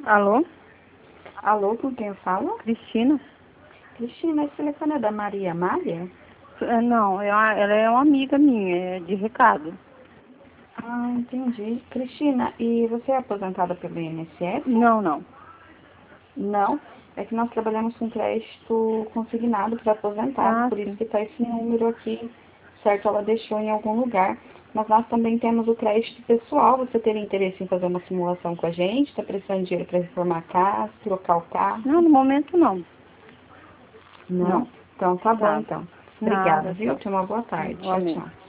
Alô? Alô, com quem eu falo? Cristina? Cristina, esse telefone é da Maria Amália? Não, ela é uma amiga minha, é de recado. Ah, entendi. Cristina, e você é aposentada pelo INSS? Não, não. Não, é que nós trabalhamos com crédito consignado para aposentado, Ah, por isso sim. que está esse número aqui, certo? Ela deixou em algum lugar. Mas nós também temos o crédito pessoal. Você teria interesse em fazer uma simulação com a gente? Está precisando de dinheiro para reformar a casa, trocar o carro? Não, no momento não. Não? Não. Então tá bom, Tá. então. Obrigada, Nada. viu? Tenha uma boa tarde. Tchau, Igualmente. tchau.